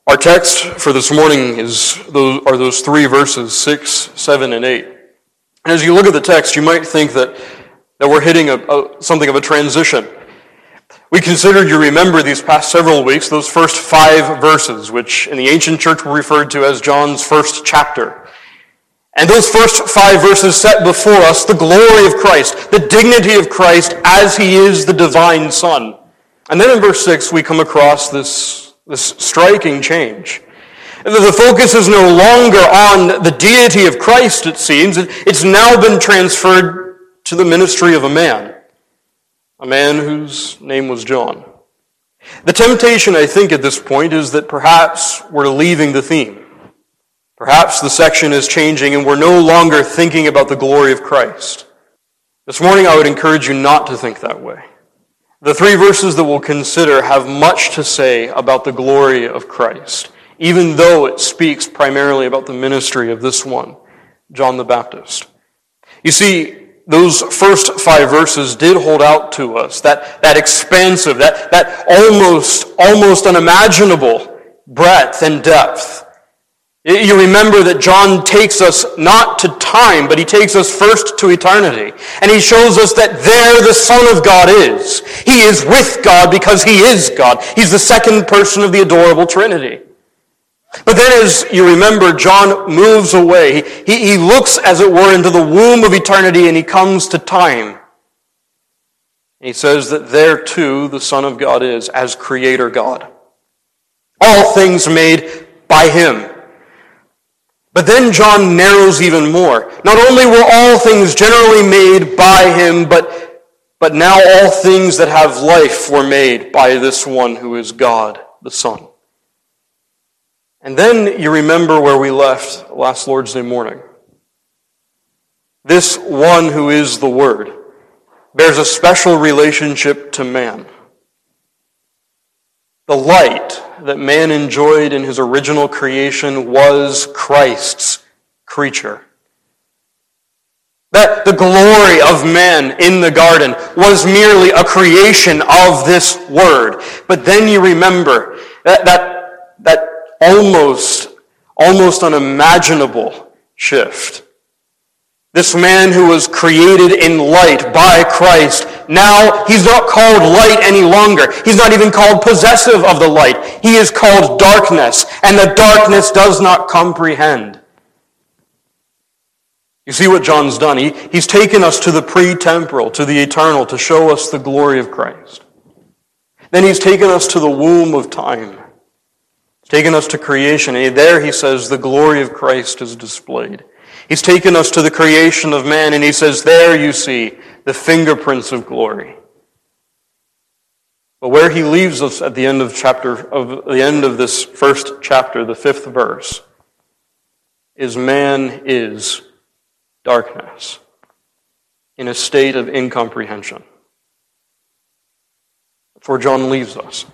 Our text for this morning are those three verses, 6, 7, and 8. And as you look at the text, you might think that we're hitting something of a transition. We considered, you remember these past several weeks, those first 5 verses, which in the ancient church were referred to as John's first chapter. And those first 5 verses set before us the glory of Christ, the dignity of Christ as he is the divine Son. And then in verse 6, we come across this striking change. The focus is no longer on the deity of Christ, it seems. It's now been transferred to the ministry of a man whose name was John. The temptation, I think, at this point is that perhaps we're leaving the theme. Perhaps the section is changing and we're no longer thinking about the glory of Christ. This morning I would encourage you not to think that way. The 3 verses that we'll consider have much to say about the glory of Christ, even though it speaks primarily about the ministry of this one, John the Baptist. You see, those first 5 verses did hold out to us that expansive, that almost unimaginable breadth and depth. You remember that John takes us not to time, but he takes us first to eternity. And he shows us that there the Son of God is. He is with God because he is God. He's the second person of the adorable Trinity. But then as you remember, John moves away. He looks, as it were, into the womb of eternity and he comes to time. And he says that there too the Son of God is as Creator God. All things made by him. But then John narrows even more. Not only were all things generally made by him, but now all things that have life were made by this one who is God, the Son. And then you remember where we left last Lord's Day morning. This one who is the Word bears a special relationship to man. The light that man enjoyed in his original creation was Christ's creature. That the glory of man in the garden was merely a creation of this Word. But then you remember that almost unimaginable shift. This man who was created in light by Christ, now he's not called light any longer. He's not even called possessive of the light. He is called darkness, and the darkness does not comprehend. You see what John's done? He's taken us to the pre-temporal, to the eternal, to show us the glory of Christ. Then he's taken us to the womb of time. He's taken us to creation, and there he says the glory of Christ is displayed. He's taken us to the creation of man, and he says, there you see the fingerprints of glory. But where he leaves us at the end of this first chapter, the 5th verse, is man is darkness in a state of incomprehension. That's where John leaves us.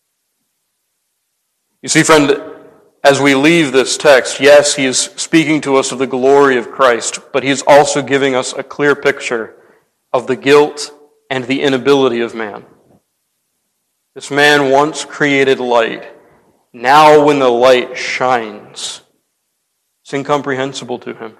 You see, friend, as we leave this text, yes, he is speaking to us of the glory of Christ, but he is also giving us a clear picture of the guilt and the inability of man. This man once created light. Now when the light shines, it's incomprehensible to him.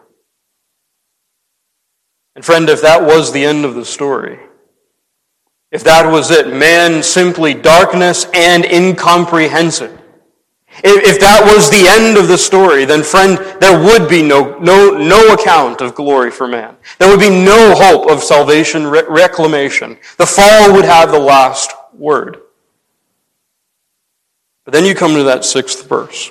And friend, if that was the end of the story, if that was it, man simply darkness and incomprehensible, if that was the end of the story, then friend, there would be no account of glory for man. There would be no hope of salvation, reclamation. The fall would have the last word. But then you come to that 6th verse.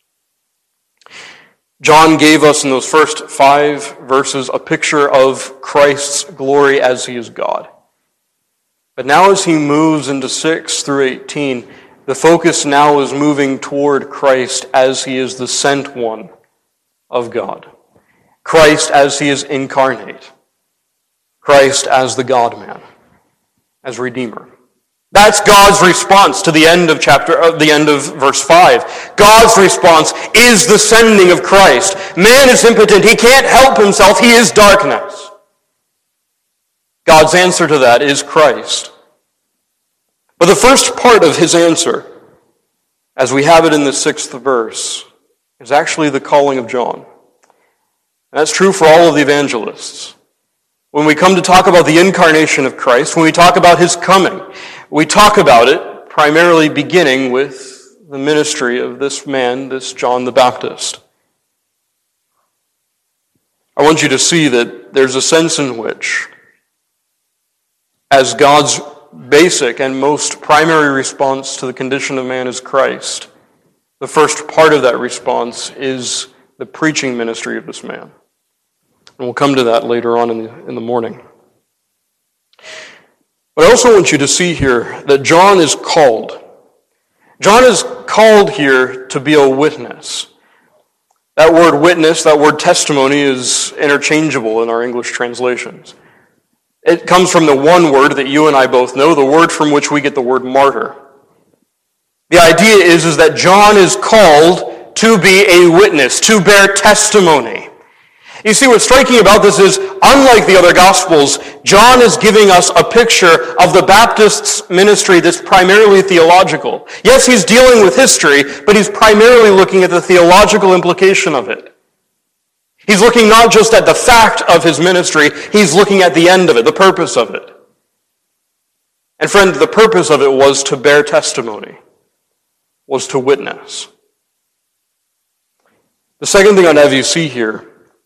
John gave us in those first 5 verses a picture of Christ's glory as he is God. But now as he moves into 6 through 18, the focus now is moving toward Christ as he is the sent one of God. Christ as he is incarnate. Christ as the God-man, as Redeemer. That's God's response to the end of verse 5. God's response is the sending of Christ. Man is impotent. He can't help himself. He is darkness. God's answer to that is Christ. But the first part of his answer, as we have it in the 6th verse, is actually the calling of John. And that's true for all of the evangelists. When we come to talk about the incarnation of Christ, when we talk about his coming, we talk about it primarily beginning with the ministry of this man, this John the Baptist. I want you to see that there's a sense in which, as God's basic and most primary response to the condition of man is Christ, the first part of that response is the preaching ministry of this man. And we'll come to that later on in the morning. But I also want you to see here that John is called. John is called here to be a witness. That word witness, that word testimony is interchangeable in our English translations. It comes from the one word that you and I both know, the word from which we get the word martyr. The idea is that John is called to be a witness, to bear testimony. You see, what's striking about this is, unlike the other Gospels, John is giving us a picture of the Baptist's ministry that's primarily theological. Yes, he's dealing with history, but he's primarily looking at the theological implication of it. He's looking not just at the fact of his ministry, he's looking at the end of it, the purpose of it. And friend, the purpose of it was to bear testimony, was to witness. The second thing I'd have you see here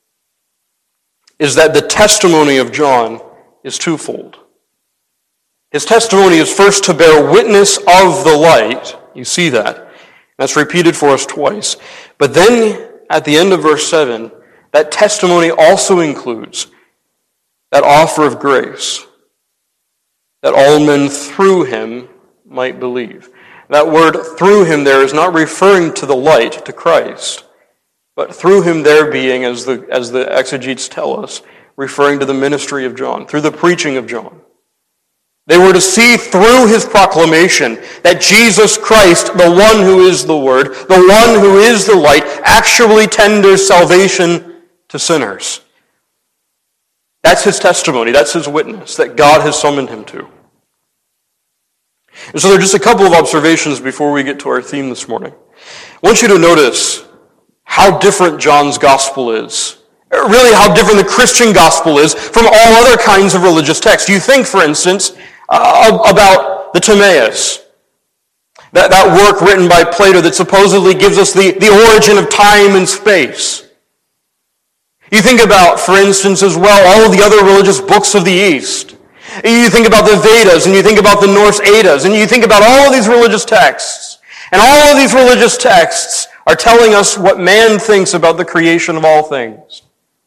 is that the testimony of John is twofold. His testimony is first to bear witness of the light. You see that. That's repeated for us twice. But then, at the end of verse 7, that testimony also includes that offer of grace, that all men through him might believe. That word through him there is not referring to the light, to Christ, but through him there being, as the exegetes tell us, referring to the ministry of John, through the preaching of John. They were to see through his proclamation that Jesus Christ, the one who is the Word, the one who is the light, actually tenders salvation to sinners. That's his testimony, that's his witness that God has summoned him to. And so there are just a couple of observations before we get to our theme this morning. I want you to notice how different John's gospel is. Really, how different the Christian gospel is from all other kinds of religious texts. You think, for instance, about the Timaeus, that work written by Plato that supposedly gives us the origin of time and space. You think about, for instance, as well, all of the other religious books of the East. You think about the Vedas, and you think about the Norse Eddas, and you think about all of these religious texts. And all of these religious texts are telling us what man thinks about the creation of all things.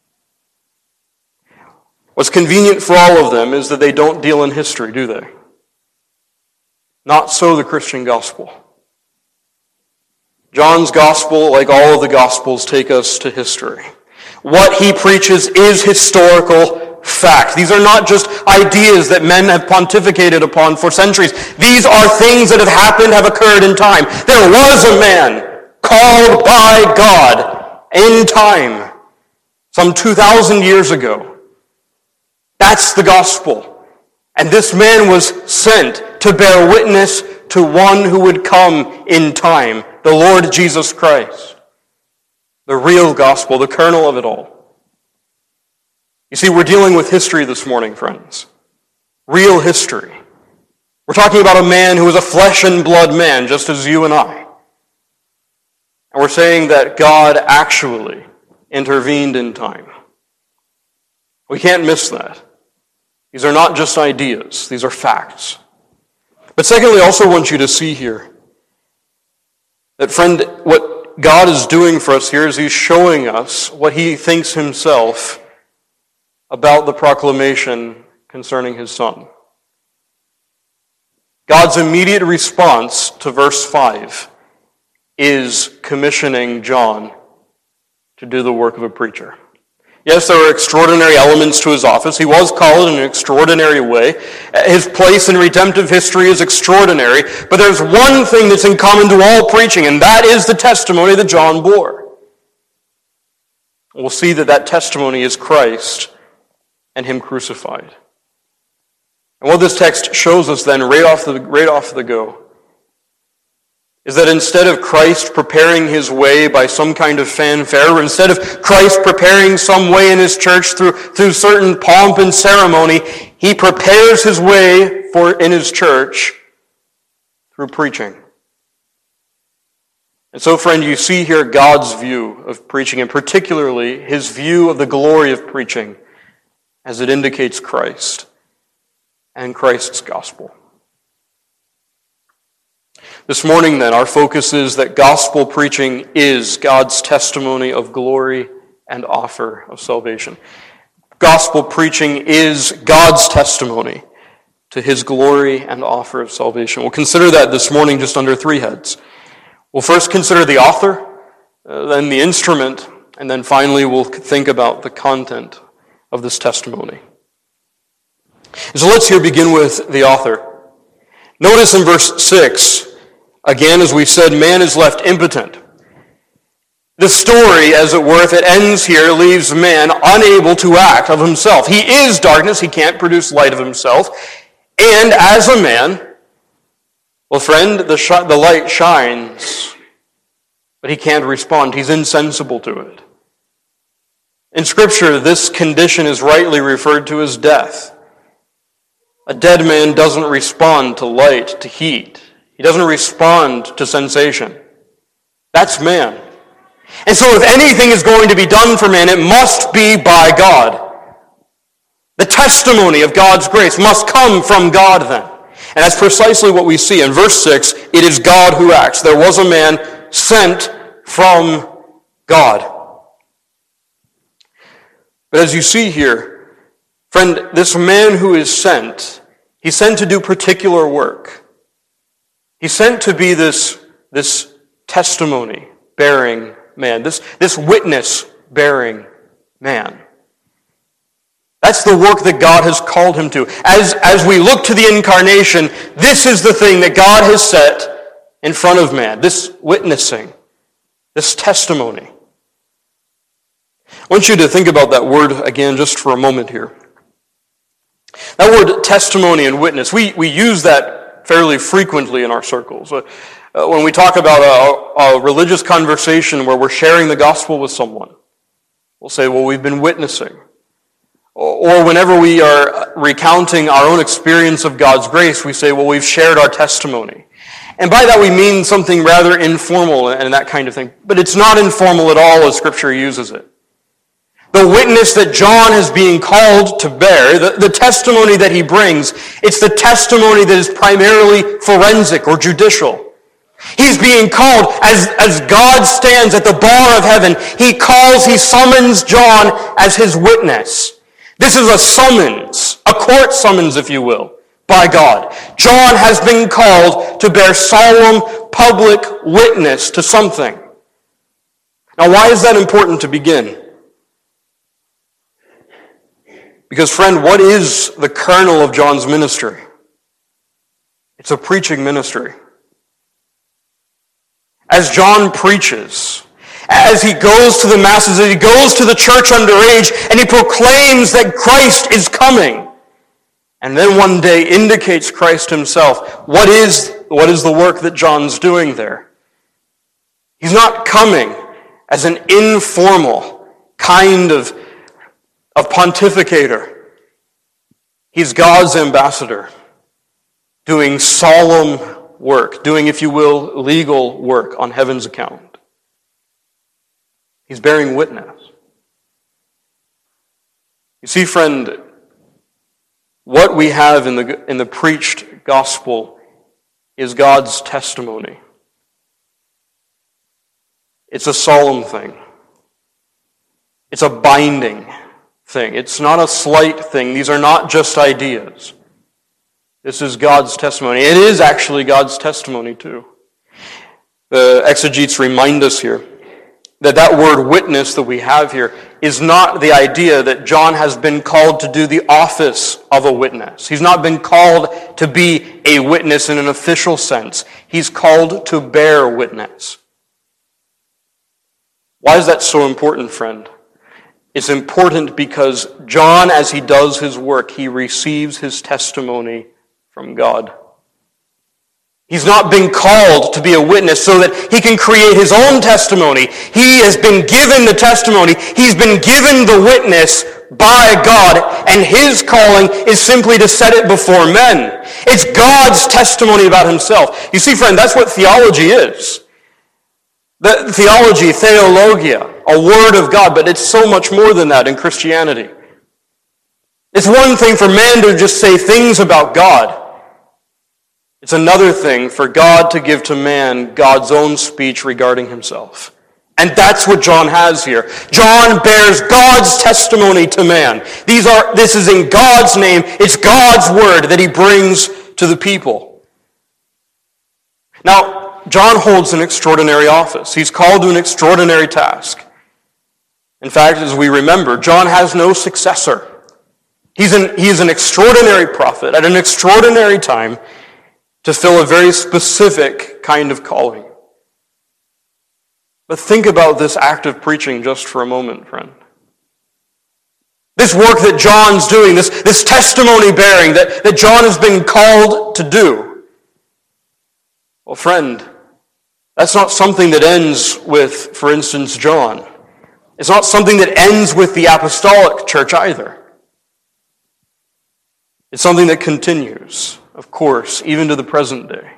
What's convenient for all of them is that they don't deal in history, do they? Not so the Christian gospel. John's gospel, like all of the gospels, take us to history. What he preaches is historical fact. These are not just ideas that men have pontificated upon for centuries. These are things that have happened, have occurred in time. There was a man called by God in time, some 2,000 years ago. That's the gospel. And this man was sent to bear witness to one who would come in time, the Lord Jesus Christ. The real gospel, the kernel of it all. You see, we're dealing with history this morning, friends. Real history. We're talking about a man who was a flesh and blood man, just as you and I. And we're saying that God actually intervened in time. We can't miss that. These are not just ideas. These are facts. But secondly, I also want you to see here that, friend, what God is doing for us here is he's showing us what he thinks himself about the proclamation concerning his Son. God's immediate response to verse 5 is commissioning John to do the work of a preacher. Yes, there are extraordinary elements to his office. He was called in an extraordinary way. His place in redemptive history is extraordinary. But there's one thing that's in common to all preaching, and that is the testimony that John bore. We'll see that that testimony is Christ and him crucified. And what this text shows us then, right off the go, is that instead of Christ preparing his way by some kind of fanfare, or instead of Christ preparing some way in his church through certain pomp and ceremony, he prepares his way in his church through preaching. And so, friend, you see here God's view of preaching, and particularly his view of the glory of preaching as it indicates Christ and Christ's gospel. This morning, then, our focus is that gospel preaching is God's testimony of glory and offer of salvation. Gospel preaching is God's testimony to his glory and offer of salvation. We'll consider that this morning just under three heads. We'll first consider the author, then the instrument, and then finally we'll think about the content of this testimony. So let's here begin with the author. Notice in verse 6, again, as we said, man is left impotent. The story, as it were, if it ends here, leaves man unable to act of himself. He is darkness, he can't produce light of himself, and as a man, well, friend, the light shines, but he can't respond. He's insensible to it. In Scripture, this condition is rightly referred to as death. A dead man doesn't respond to light, to heat. He doesn't respond to sensation. That's man. And so if anything is going to be done for man, it must be by God. The testimony of God's grace must come from God then. And that's precisely what we see. In verse 6, it is God who acts. There was a man sent from God. But as you see here, friend, this man who is sent, he's sent to do particular work. He's sent to be this testimony-bearing man, this witness-bearing man. That's the work that God has called him to. As we look to the incarnation, this is the thing that God has set in front of man, this witnessing, this testimony. I want you to think about that word again just for a moment here. That word testimony and witness, we use that fairly frequently in our circles. When we talk about a religious conversation where we're sharing the gospel with someone, we'll say, well, we've been witnessing. Or whenever we are recounting our own experience of God's grace, we say, well, we've shared our testimony. And by that we mean something rather informal and that kind of thing. But it's not informal at all as Scripture uses it. The witness that John is being called to bear, the testimony that he brings, it's the testimony that is primarily forensic or judicial. He's being called, as God stands at the bar of heaven, he summons John as his witness. This is a summons, a court summons, if you will, by God. John has been called to bear solemn public witness to something. Now, why is that important to begin? Because, friend, what is the kernel of John's ministry? It's a preaching ministry. As John preaches, as he goes to the masses, as he goes to the church underage, and he proclaims that Christ is coming, and then one day indicates Christ himself, what is the work that John's doing there? He's not coming as an informal kind of pontificator. He's God's ambassador, doing solemn work, doing, if you will, legal work on heaven's account. He's bearing witness. You see, friend, what we have in the preached gospel is God's testimony. It's a solemn thing. It's a binding thing. It's not a slight thing. These are not just ideas. This is God's testimony. It is actually God's testimony too. The exegetes remind us here that word witness that we have here is not the idea that John has been called to do the office of a witness. He's not been called to be a witness in an official sense. He's called to bear witness. Why is that so important, friend? It's important because John, as he does his work, he receives his testimony from God. He's not been called to be a witness so that he can create his own testimony. He has been given the testimony. He's been given the witness by God, and his calling is simply to set it before men. It's God's testimony about himself. You see, friend, that's what theology is. The theology, theologia, a word of God, but it's so much more than that in Christianity. It's one thing for man to just say things about God. It's another thing for God to give to man God's own speech regarding himself. And that's what John has here. John bears God's testimony to man. This is in God's name. It's God's word that he brings to the people. Now, John holds an extraordinary office. He's called to an extraordinary task. In fact, as we remember, John has no successor. He's an extraordinary prophet at an extraordinary time to fill a very specific kind of calling. But think about this act of preaching just for a moment, friend. This work that John's doing, this testimony bearing that John has been called to do. Well, friend, that's not something that ends with, for instance, John. It's not something that ends with the apostolic church either. It's something that continues, of course, even to the present day.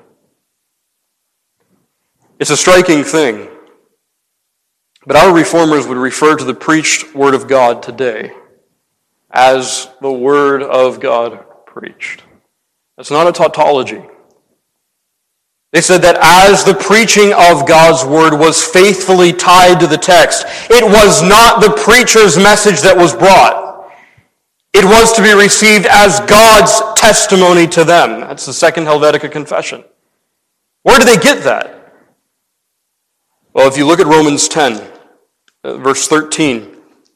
It's a striking thing. But our reformers would refer to the preached word of God today as the word of God preached. That's not a tautology. They said that as the preaching of God's word was faithfully tied to the text, it was not the preacher's message that was brought. It was to be received as God's testimony to them. That's the Second Helvetica Confession. Where do they get that? Well, if you look at Romans 10, verse 13,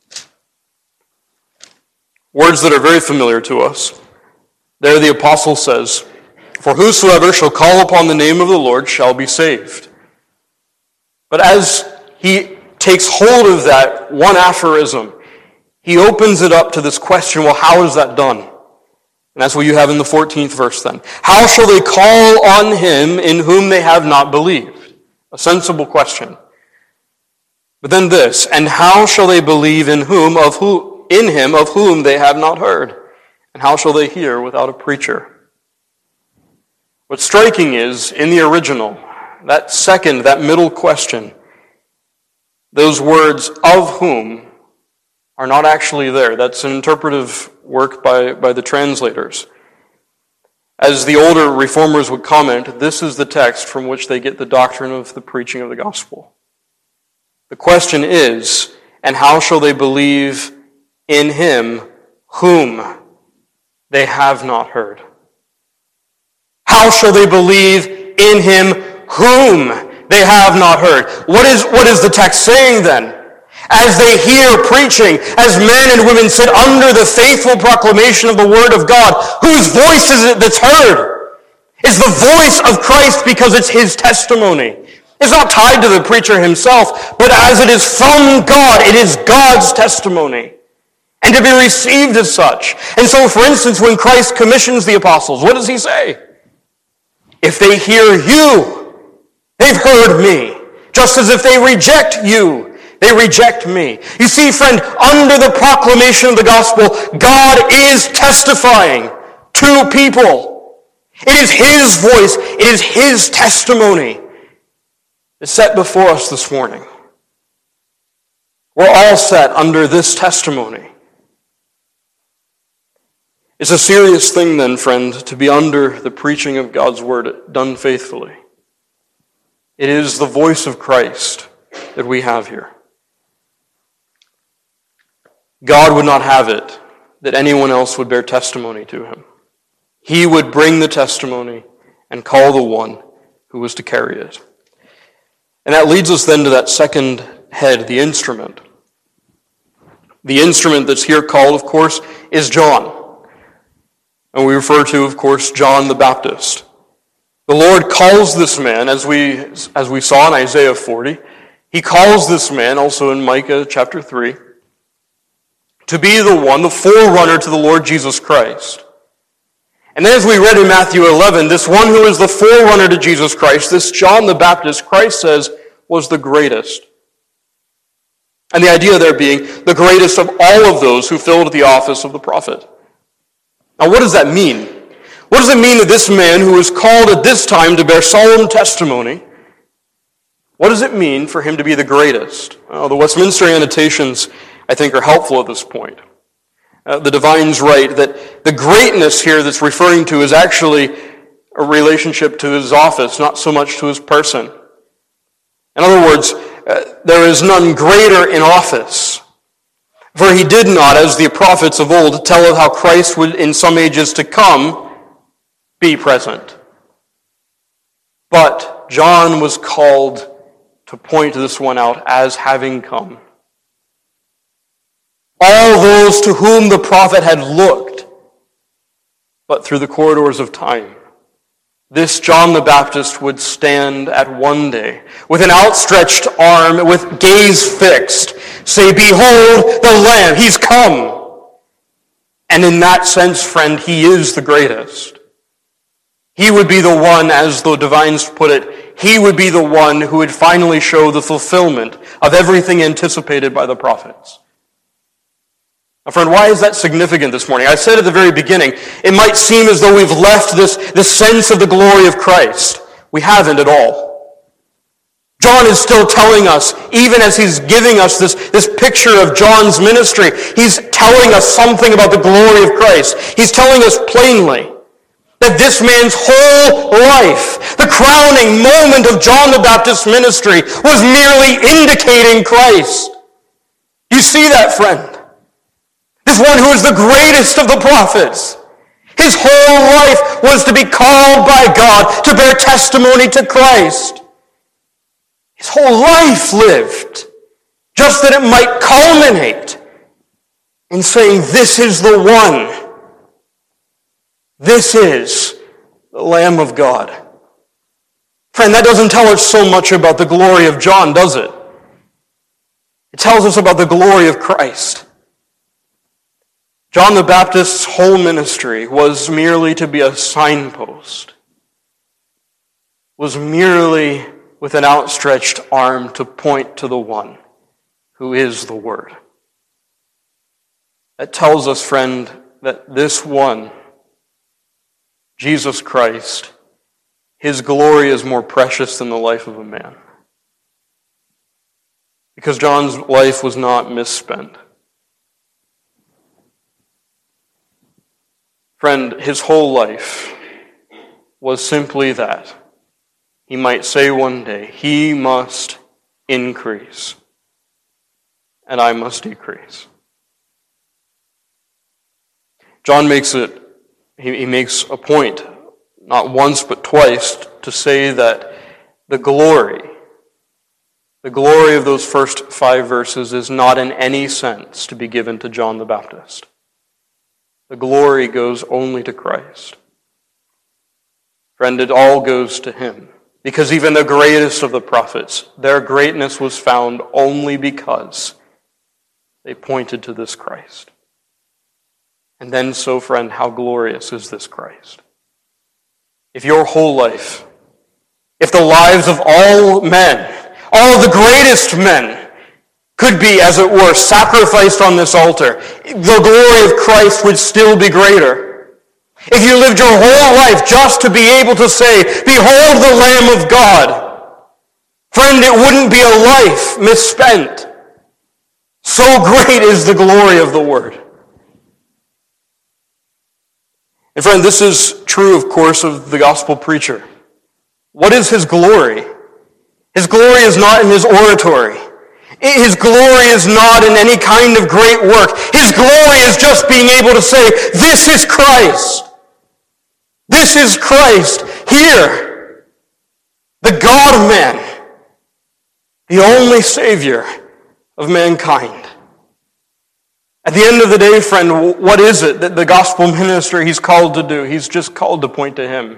words that are very familiar to us. There the apostle says, "For whosoever shall call upon the name of the Lord shall be saved." But as he takes hold of that one aphorism, he opens it up to this question, well, how is that done? And that's what you have in the 14th verse then. How shall they call on him in whom they have not believed? A sensible question. But then this, and how shall they believe in him of whom they have not heard? And how shall they hear without a preacher? What's striking is, in the original, that middle question, those words, of whom, are not actually there. That's an interpretive work by the translators. As the older reformers would comment, this is the text from which they get the doctrine of the preaching of the gospel. The question is, and how shall they believe in him whom they have not heard? How shall they believe in him whom they have not heard? What is the text saying then? As they hear preaching, as men and women sit under the faithful proclamation of the word of God, whose voice is it that's heard? It's the voice of Christ because it's his testimony. It's not tied to the preacher himself, but as it is from God, it is God's testimony. And to be received as such. And so, for instance, when Christ commissions the apostles, what does he say? If they hear you, they've heard me. Just as if they reject you, they reject me. You see, friend, under the proclamation of the gospel, God is testifying to people. It is his voice, it is his testimony that's set before us this morning. We're all set under this testimony. It's a serious thing then, friend, to be under the preaching of God's word done faithfully. It is the voice of Christ that we have here. God would not have it that anyone else would bear testimony to him. He would bring the testimony and call the one who was to carry it. And that leads us then to that second head, the instrument. The instrument that's here called, of course, is John. And we refer to, of course, John the Baptist. The Lord calls this man, as we saw in Isaiah 40, he calls this man, also in Micah chapter 3, to be the forerunner to the Lord Jesus Christ. And then as we read in Matthew 11, this one who is the forerunner to Jesus Christ, this John the Baptist, Christ says, was the greatest. And the idea there being the greatest of all of those who filled the office of the prophet. Now what does that mean? What does it mean that this man who is called at this time to bear solemn testimony, what does it mean for him to be the greatest? Well, the Westminster annotations, I think, are helpful at this point. The Divine's right that the greatness here that's referring to is actually a relationship to his office, not so much to his person. In other words, there is none greater in office. For he did not, as the prophets of old, tell of how Christ would in some ages to come be present. But John was called to point this one out as having come. All those to whom the prophet had looked, but through the corridors of time, this John the Baptist would stand at one day, with an outstretched arm, with gaze fixed, say, "Behold the Lamb, he's come." And in that sense, friend, he is the greatest. He would be the one, as the Divines put it, he would be the one who would finally show the fulfillment of everything anticipated by the prophets. Now, friend, why is that significant this morning? I said at the very beginning, it might seem as though we've left this sense of the glory of Christ. We haven't at all. John is still telling us, even as he's giving us this picture of John's ministry, he's telling us something about the glory of Christ. He's telling us plainly that this man's whole life, the crowning moment of John the Baptist's ministry, was merely indicating Christ. You see that, friend? This one who is the greatest of the prophets. His whole life was to be called by God to bear testimony to Christ. His whole life lived just that it might culminate in saying, "This is the one. This is the Lamb of God." Friend, that doesn't tell us so much about the glory of John, does it? It tells us about the glory of Christ. John the Baptist's whole ministry was merely to be a signpost, was merely with an outstretched arm to point to the one who is the Word. That tells us, friend, that this one, Jesus Christ, his glory is more precious than the life of a man. Because John's life was not misspent. Friend, his whole life was simply that. He might say one day, "He must increase, and I must decrease." John makes he makes a point, not once but twice, to say that the glory of those first 5 verses is not in any sense to be given to John the Baptist. The glory goes only to Christ. Friend, it all goes to him. Because even the greatest of the prophets, their greatness was found only because they pointed to this Christ. And then so, friend, how glorious is this Christ? If your whole life, if the lives of all men, all of the greatest men, could be, as it were, sacrificed on this altar, the glory of Christ would still be greater. If you lived your whole life just to be able to say, "Behold the Lamb of God," friend, it wouldn't be a life misspent. So great is the glory of the Word. And friend, this is true, of course, of the gospel preacher. What is his glory? His glory is not in his oratory. His glory is not in any kind of great work. His glory is just being able to say, "This is Christ. This is Christ here. The God-man, the only Savior of mankind." At the end of the day, friend, what is it that the gospel minister he's called to do? He's just called to point to him.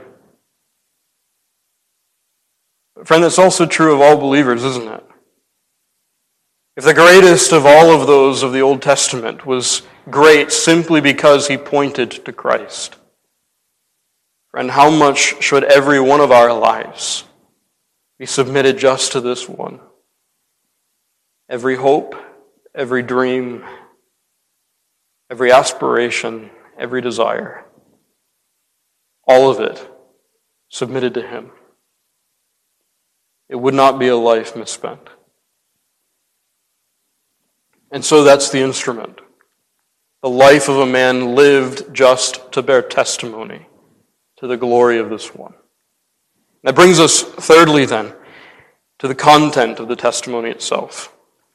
But friend, that's also true of all believers, isn't it? If the greatest of all of those of the Old Testament was great simply because he pointed to Christ, Friend, how much should every one of our lives be submitted just to this one? Every hope, every dream, every aspiration, every desire, all of it submitted to him. It would not be a life misspent. And so that's the instrument. The life of a man lived just to bear testimony to the glory of this one. That brings us, thirdly, then, to the content of the testimony itself.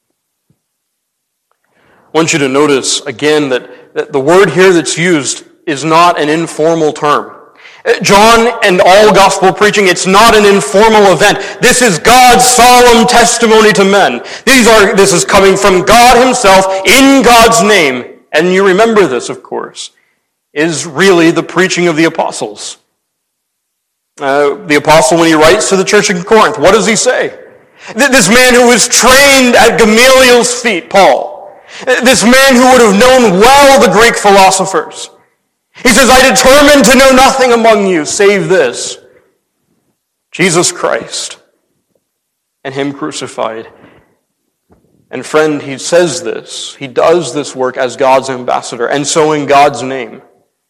I want you to notice, again, that the word here that's used is not an informal term. John and all gospel preaching, it's not an informal event. This is God's solemn testimony to men. This is coming from God himself in God's name. And you remember this, of course, is really the preaching of the apostles. The apostle, when he writes to the church in Corinth, what does he say? This man who was trained at Gamaliel's feet, Paul. This man who would have known well the Greek philosophers. He says, I determined to know nothing among you save this, Jesus Christ, and him crucified. And friend, he says this, he does this work as God's ambassador, and so in God's name.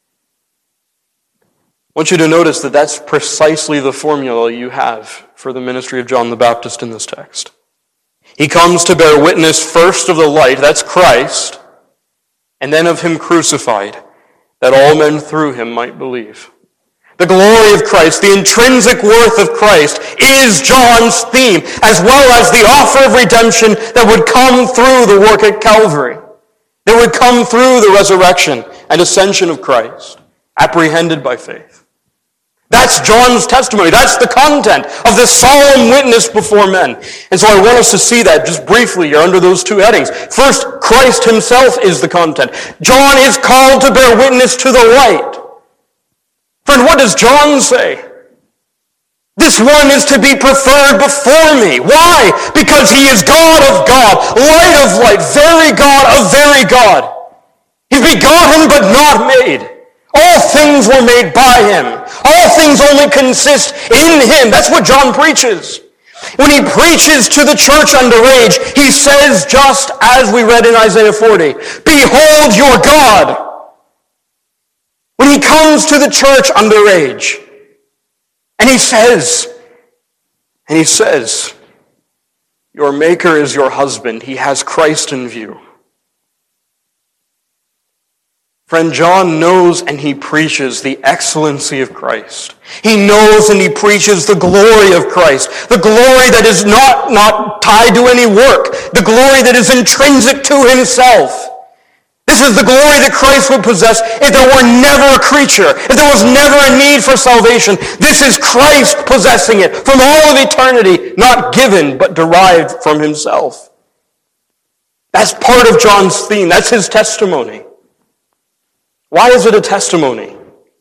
I want you to notice that that's precisely the formula you have for the ministry of John the Baptist in this text. He comes to bear witness first of the light, that's Christ, and then of him crucified, that all men through him might believe. The glory of Christ, the intrinsic worth of Christ, is John's theme, as well as the offer of redemption that would come through the work at Calvary, that would come through the resurrection and ascension of Christ, apprehended by faith. That's John's testimony. That's the content of this solemn witness before men. And so I want us to see that just briefly here under those two headings. First, Christ himself is the content. John is called to bear witness to the light. Friend, what does John say? This one is to be preferred before me. Why? Because he is God of God, light of light, very God of very God. He's begotten but not made. All things were made by him. All things only consist in him. That's what John preaches. When he preaches to the church underage, he says, just as we read in Isaiah 40, behold your God. When he comes to the church underage, and he says, your maker is your husband. He has Christ in view. Friend, John knows and he preaches the excellency of Christ. He knows and he preaches the glory of Christ. The glory that is not tied to any work. The glory that is intrinsic to himself. This is the glory that Christ would possess if there were never a creature, if there was never a need for salvation. This is Christ possessing it from all of eternity, not given but derived from himself. That's part of John's theme. That's his testimony. Why is it a testimony?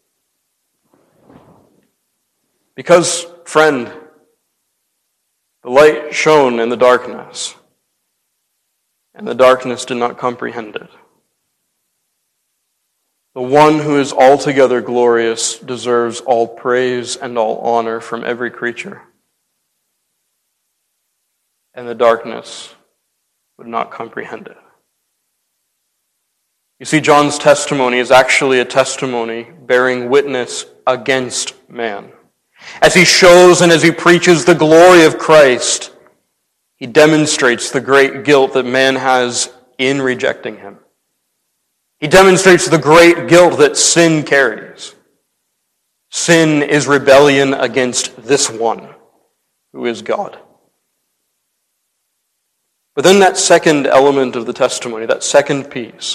Because, friend, the light shone in the darkness, and the darkness did not comprehend it. The one who is altogether glorious deserves all praise and all honor from every creature. And the darkness would not comprehend it. You see, John's testimony is actually a testimony bearing witness against man. As he shows and as he preaches the glory of Christ, he demonstrates the great guilt that man has in rejecting him. He demonstrates the great guilt that sin carries. Sin is rebellion against this one, who is God. But then that second element of the testimony, that second piece,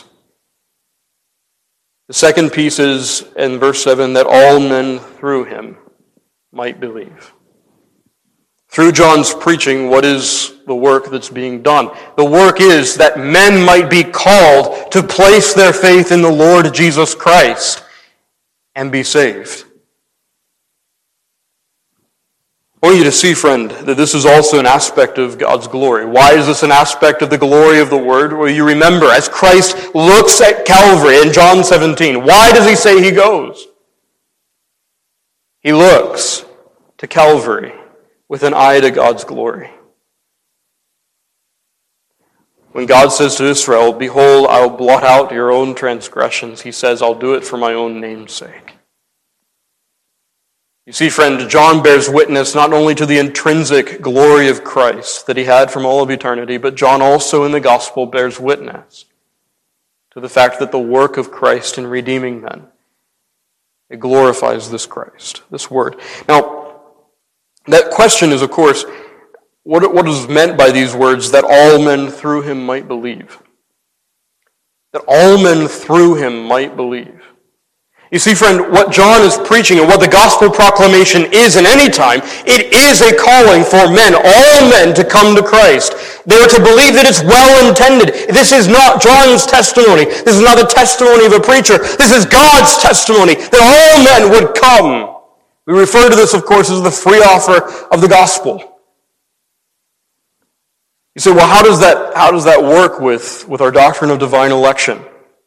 the second piece is, in verse 7, that all men through him might believe. Through John's preaching, what is the work that's being done? The work is that men might be called to place their faith in the Lord Jesus Christ and be saved. I want you to see, friend, that this is also an aspect of God's glory. Why is this an aspect of the glory of the Word? Well, you remember, as Christ looks at Calvary in John 17, why does he say he goes? He looks to Calvary with an eye to God's glory. When God says to Israel, "Behold, I will blot out your own transgressions," he says, "I'll do it for my own name's sake." You see, friend, John bears witness not only to the intrinsic glory of Christ that he had from all of eternity, but John also in the gospel bears witness to the fact that the work of Christ in redeeming men, it glorifies this Christ, this word. Now, that question is, of course, what is meant by these words, that all men through him might believe? That all men through him might believe. You see, friend, what John is preaching and what the gospel proclamation is in any time, it is a calling for men, all men, to come to Christ. They are to believe that it's well intended. This is not John's testimony. This is not the testimony of a preacher. This is God's testimony, that all men would come. We refer to this, of course, as the free offer of the gospel. You say, well, how does that work with our doctrine of divine election?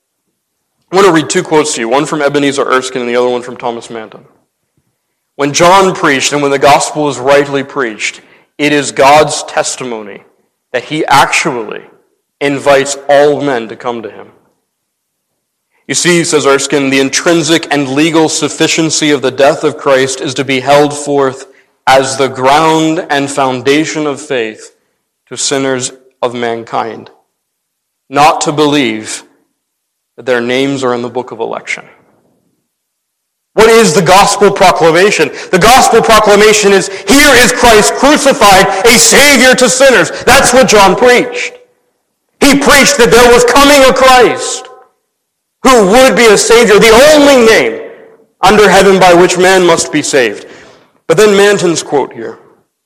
I want to read two quotes to you, one from Ebenezer Erskine and the other one from Thomas Manton. When John preached and when the gospel is rightly preached, it is God's testimony that he actually invites all men to come to him. You see, says Erskine, the intrinsic and legal sufficiency of the death of Christ is to be held forth as the ground and foundation of faith to sinners of mankind, not to believe that their names are in the book of election. What is the gospel proclamation? The gospel proclamation is, here is Christ crucified, a Savior to sinners. That's what John preached. He preached that there was coming a Christ who would be a Savior, the only name under heaven by which man must be saved. But then Manton's quote here.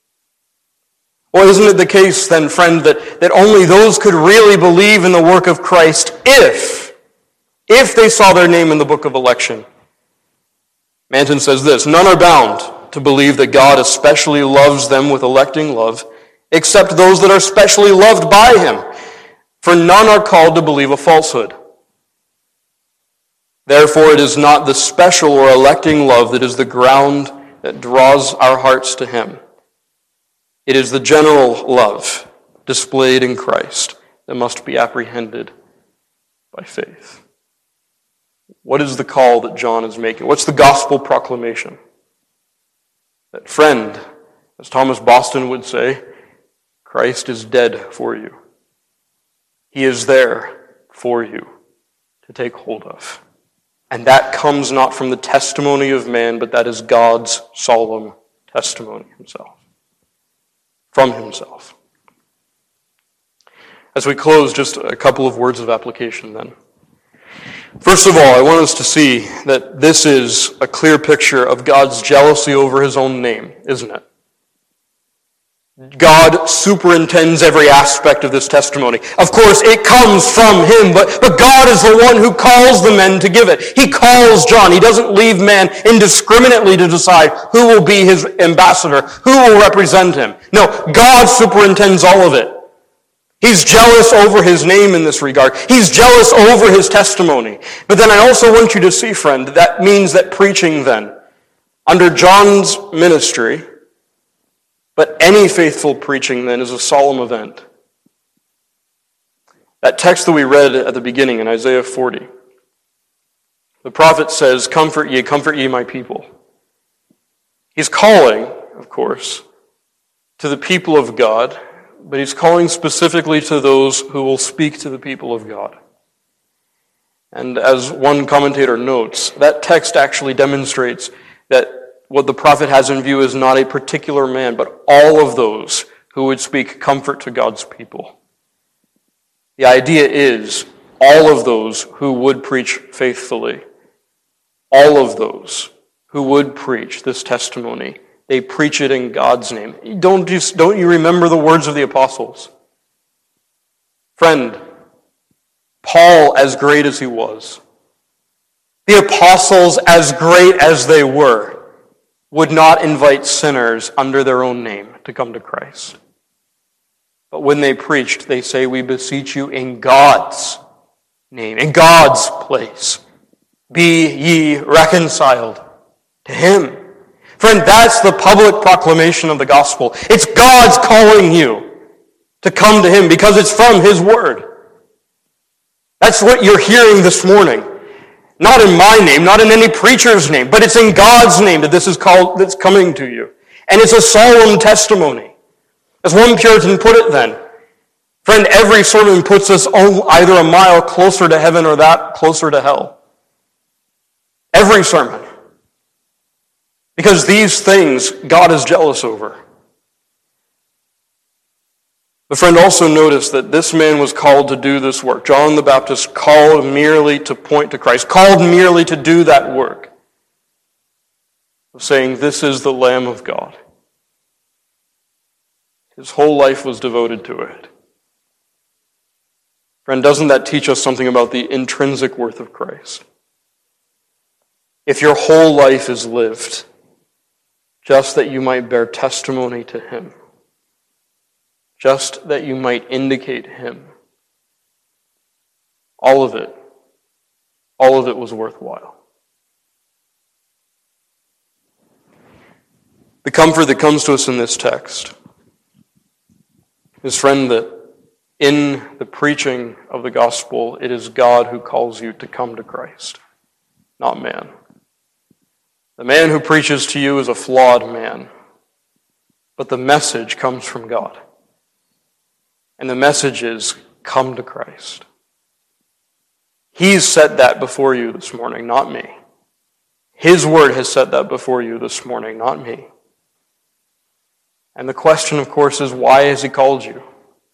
Well, isn't it the case then, friend, that only those could really believe in the work of Christ if they saw their name in the book of election? Manton says this, none are bound to believe that God especially loves them with electing love, except those that are specially loved by him, for none are called to believe a falsehood. Therefore, it is not the special or electing love that is the ground that draws our hearts to him. It is the general love displayed in Christ that must be apprehended by faith. What is the call that John is making? What's the gospel proclamation? That, friend, as Thomas Boston would say, Christ is dead for you. He is there for you to take hold of. And that comes not from the testimony of man, but that is God's solemn testimony himself. From himself. As we close, just a couple of words of application then. First of all, I want us to see that this is a clear picture of God's jealousy over his own name, isn't it? God superintends every aspect of this testimony. Of course, it comes from him, but God is the one who calls the men to give it. He calls John. He doesn't leave man indiscriminately to decide who will be his ambassador, who will represent him. No, God superintends all of it. He's jealous over his name in this regard. He's jealous over his testimony. But then I also want you to see, friend, that means that preaching then, under John's ministry, but any faithful preaching then is a solemn event. That text that we read at the beginning in Isaiah 40, the prophet says, comfort ye my people. He's calling, of course, to the people of God, but he's calling specifically to those who will speak to the people of God. And as one commentator notes, that text actually demonstrates that what the prophet has in view is not a particular man, but all of those who would speak comfort to God's people. The idea is all of those who would preach faithfully, all of those who would preach this testimony, they preach it in God's name. Don't you remember the words of the apostles? Friend, Paul, as great as he was, the apostles, as great as they were, would not invite sinners under their own name to come to Christ. But when they preached, they say, we beseech you in God's name, in God's place, be ye reconciled to him. Friend, that's the public proclamation of the gospel. It's God's calling you to come to him because it's from his word. That's what you're hearing this morning. Not in my name, not in any preacher's name, but it's in God's name that this is called, that's coming to you. And it's a solemn testimony. As one Puritan put it then, friend, every sermon puts us either a mile closer to heaven or that closer to hell. Every sermon. Because these things God is jealous over. But friend, also notice that this man was called to do this work. John the Baptist called merely to point to Christ, called merely to do that work, of saying, this is the Lamb of God. His whole life was devoted to it. Friend, doesn't that teach us something about the intrinsic worth of Christ? If your whole life is lived just that you might bear testimony to him, just that you might indicate him, all of it was worthwhile. The comfort that comes to us in this text is, friend, that in the preaching of the gospel, it is God who calls you to come to Christ, not man. The man who preaches to you is a flawed man, but the message comes from God. And the message is, come to Christ. He's set that before you this morning, not me. His word has set that before you this morning, not me. And the question, of course, is, why has he called you?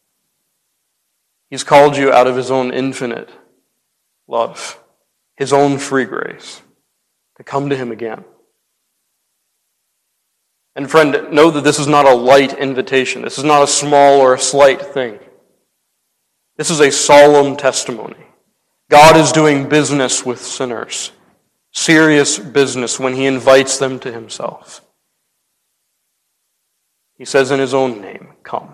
He's called you out of his own infinite love, his own free grace, to come to him again. And friend, know that this is not a light invitation. This is not a small or a slight thing. This is a solemn testimony. God is doing business with sinners, serious business, when he invites them to himself. He says in his own name, come.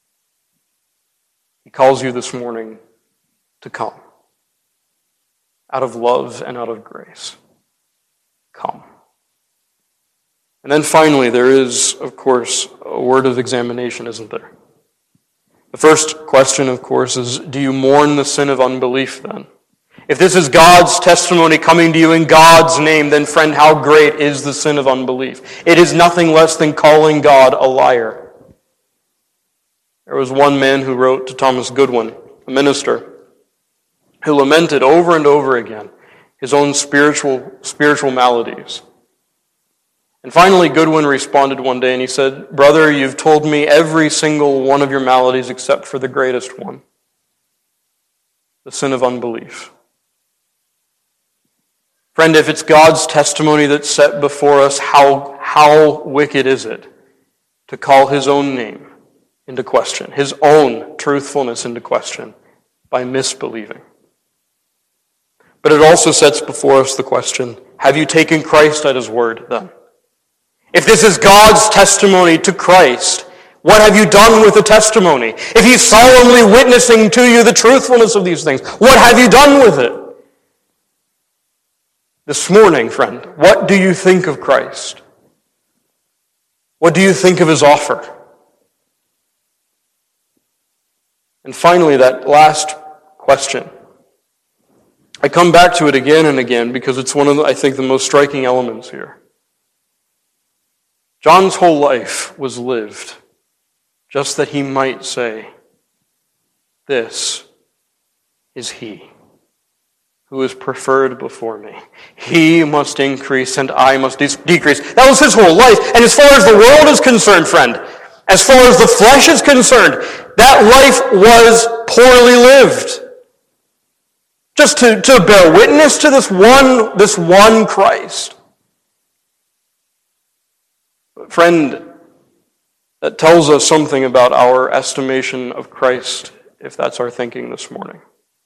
He calls you this morning to come. Out of love and out of grace. Come. And then finally, there is, of course, a word of examination, isn't there? The first question, of course, is, do you mourn the sin of unbelief then? If this is God's testimony coming to you in God's name, then friend, how great is the sin of unbelief? It is nothing less than calling God a liar. There was one man who wrote to Thomas Goodwin, a minister, who lamented over and over again his own spiritual maladies. And finally, Goodwin responded one day and he said, brother, you've told me every single one of your maladies except for the greatest one, the sin of unbelief. Friend, if it's God's testimony that's set before us, how wicked is it to call his own name into question, his own truthfulness into question by misbelieving? But it also sets before us the question, have you taken Christ at his word then? If this is God's testimony to Christ, what have you done with the testimony? If he's solemnly witnessing to you the truthfulness of these things, what have you done with it? This morning, friend, what do you think of Christ? What do you think of his offer? And finally, that last question. I come back to it again and again because it's one of, I think, the most striking elements here. John's whole life was lived just that he might say, this is he who is preferred before me. He must increase and I must decrease. That was his whole life. And as far as the world is concerned, friend, as far as the flesh is concerned, that life was poorly lived. Just to bear witness to this one Christ. Friend, that tells us something about our estimation of Christ, if that's our thinking this morning.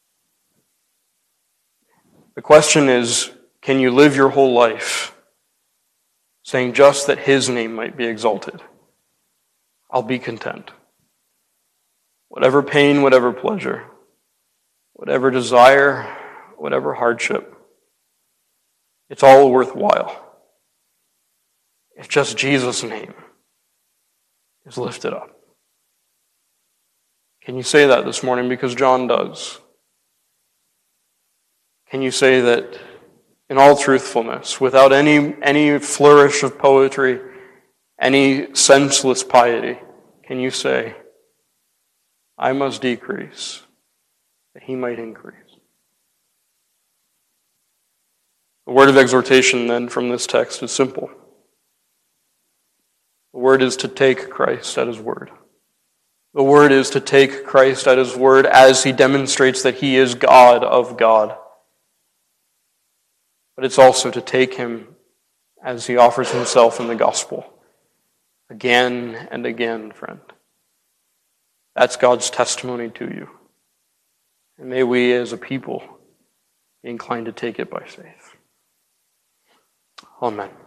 The question is, can you live your whole life saying just that his name might be exalted? I'll be content. Whatever pain, whatever pleasure, whatever desire, whatever hardship, it's all worthwhile. if just Jesus' name is lifted up. Can you say that this morning? Because John does. Can you say that in all truthfulness, without any flourish of poetry, any senseless piety, can you say, I must decrease, that he might increase? The word of exhortation then from this text is simple. The word is to take Christ at his word. The word is to take Christ at his word as he demonstrates that he is God of God. But it's also to take him as he offers himself in the gospel. Again and again, friend. That's God's testimony to you. And may we as a people be inclined to take it by faith. Amen.